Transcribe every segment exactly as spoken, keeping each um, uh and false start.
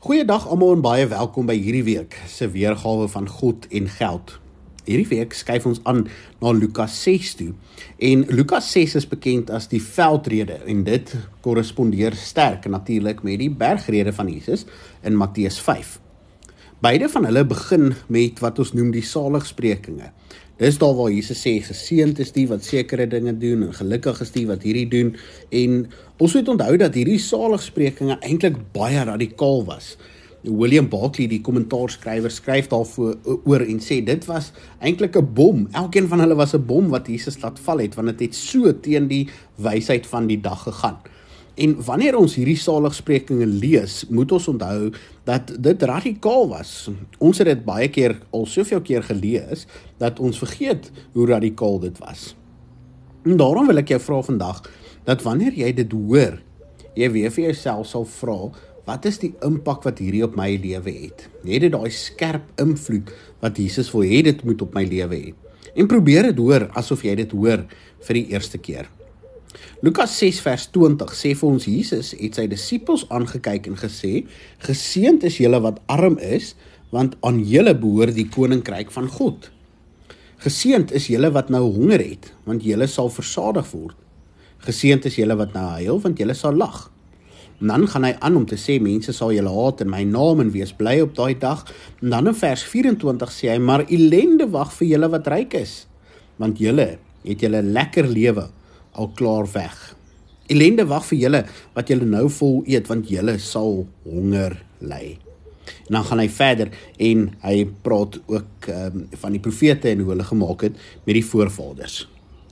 Goeiedag almal en baie welkom by hierdie week se weergawe van God en Geld. Hierdie week skuif ons aan na Lukas ses toe. En Lukas ses is bekend as die veldrede en dit korrespondeer sterk natuurlik met die bergrede van Jesus in Matteus vyf. Beide van hulle begin met wat ons noem die saligsprekinge. Dis daar waar Jesus sê, geseënd is die wat sekere dinge doen en gelukkig is die wat hierdie doen. En ons moet onthou dat hierdie saligsprekinge eintlik baie radikaal was. William Barclay, die kommentaarskrywer, skryf daaroor en sê, dit was eintlik 'n bom. Elkeen van hulle was 'n bom wat Jesus laat val het, want dit het so teen die wysheid van die dag gegaan. En wanneer ons hierdie saligsprekinge lees, moet ons onthou dat dit radikaal was. Ons het dit baie keer, al soveel keer gelees, dat ons vergeet hoe radikaal dit was. En daarom wil ek jou vra vandag, dat wanneer jy dit hoor, jy weer vir jouself sal vra, wat is die impak wat hierdie op my lewe het? Het dit daai skerp invloed wat Jesus wil hê dit moet op my lewe hê? En probeer dit hoor asof jy dit hoor vir die eerste keer. Lukas ses vers twintig sê vir ons, Jesus het sy disippels aangekyk en gesê, geseënd is julle wat arm is, want aan julle behoort die koninkryk van God. Geseënd is julle wat nou honger het, want julle sal versadig word. Geseënd is julle wat nou huil, want julle sal lag. En dan gaan hy aan om te sê, mense sal julle haat in my naam en wees bly op daai dag. En dan in vers vyf-en-twintig sê hy, maar ellende wag vir julle wat ryk is, want julle het julle lekker lewe al klaar weg. Ellende wag vir julle wat julle nou vol eet, want julle sal honger ly. En dan gaan hy verder en hy praat ook um, van die profete en hoe hulle gemaak het met die voorvaders.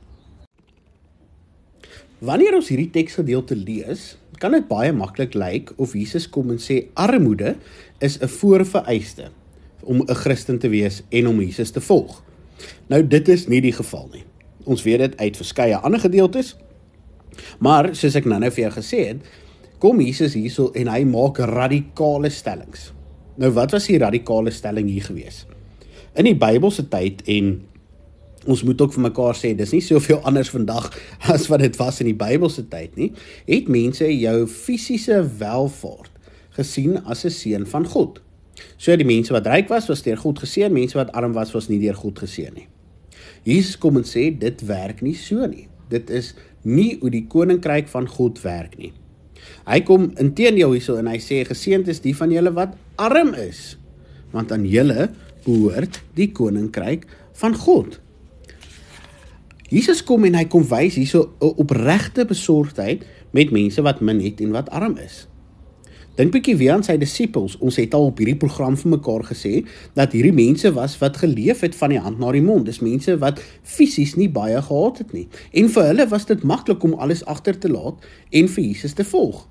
Wanneer ons hierdie teksgedeelte lees, kan dit baie maklik lyk of Jesus kom en sê, armoede is 'n voorvereiste om 'n Christen te wees en om Jesus te volg. Nou, dit is nie die geval nie. Ons weet dit uit verskeie ander gedeeltes, maar soos ek nou nou vir jou gesê het, kom Jesus hierso en hy maak radikale stellings. Nou, wat was die radikale stelling hier gewees? In die Bybelse tyd, en ons moet ook vir mekaar sê, dis nie soveel anders vandag as wat dit was in die Bybelse tyd nie, het mense jou fisiese welvaart gesien as 'n seën van God. So die mense wat ryk was, was deur God geseën, mense wat arm was, was nie deur God geseën nie. Jesus kom en sê, dit werk nie so nie. Dit is nie hoe die koninkryk van God werk nie. Hy kom inteendeel hierso en hy sê, geseënd is die van julle wat arm is, want aan julle behoort die koninkryk van God. Jesus kom en hy kom wys hierso 'n opregte besorgdheid met mense wat min het en wat arm is. Dink bietjie weer aan sy disippels. Ons het al op hierdie program vir mekaar gesê, dat hierdie mense was wat geleef het van die hand na die mond. Dis mense wat fisies nie baie gehad het nie. En vir hulle was dit maklik om alles agter te laat en vir Jesus te volg.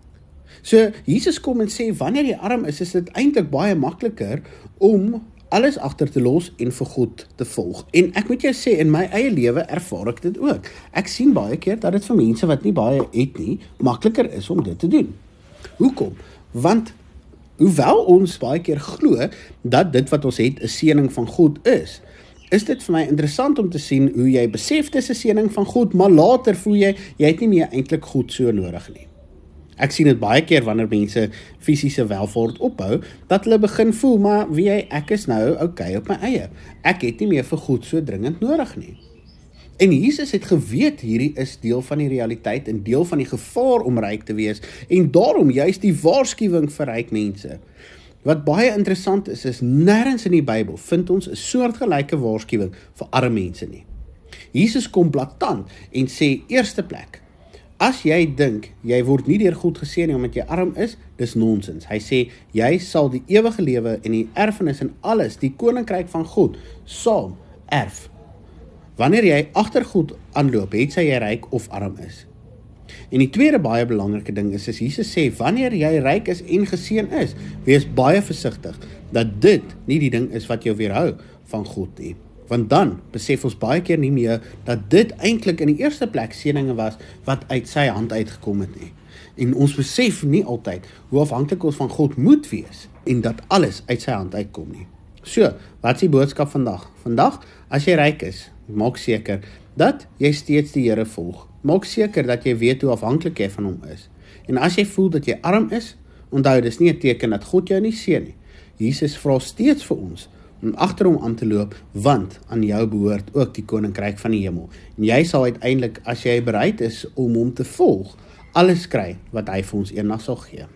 So, Jesus kom en sê, wanneer jy arm is, is dit eintlik baie makliker om alles agter te los en vir God te volg. En ek moet jou sê, in my eie lewe ervaar ek dit ook. Ek sien baie keer dat dit vir mense wat nie baie het nie, makliker is om dit te doen. Hoekom? Want, hoewel ons baie keer glo, dat dit wat ons het, 'n seëning van God is, is dit vir my interessant om te sien, hoe jy besef dis 'n seëning van God, maar later voel jy, jy het nie meer eintlik God so nodig nie. Ek sien dit baie keer wanneer mense fisiese welvaart opbou, dat hulle begin voel, maar wie jy, ek is nou okay op my eie. Ek het nie meer vir God so dringend nodig nie. En Jesus het geweet, hierdie is deel van die realiteit en deel van die gevaar om ryk te wees, en daarom juist die waarskuwing vir ryk mense. Wat baie interessant is, is nêrens in die Bybel vind ons 'n soortgelyke waarskuwing vir arme mense nie. Jesus kom blaatant en sê, eerste plek, as jy dink, jy word nie deur God geseën nie omdat jy arm is, dis nonsens. Hy sê, jy sal die ewige lewe en die erfenis en alles, die koninkryk van God, saam erf. Wanneer jy agter God aanloop, het sy jy ryk of arm is. En die tweede baie belangrike ding is, is Jesus sê, wanneer jy ryk is en geseën is, wees baie versigtig, dat dit nie die ding is wat jou weerhou van God nie. Want dan besef ons baie keer nie meer, dat dit eintlik in die eerste plek seëninge was, wat uit sy hand uitgekom het nie. En ons besef nie altyd, hoe afhanklik ons van God moet wees, en dat alles uit sy hand uitkom nie. So, wat is die boodskap vandag? Vandag, as jy ryk is, maak seker, dat jy steeds die Here volg. Maak seker dat jy weet hoe afhanklik jy van hom is. En as jy voel dat jy arm is, Onthou, dis nie 'n teken dat God jou nie seën nie. Jesus vra steeds vir ons om agter hom aan te loop, want aan jou behoort ook die koninkryk van die hemel. En jy sal uiteindelik, as jy bereid is om hom te volg, alles kry wat hy vir ons eendag sal gee.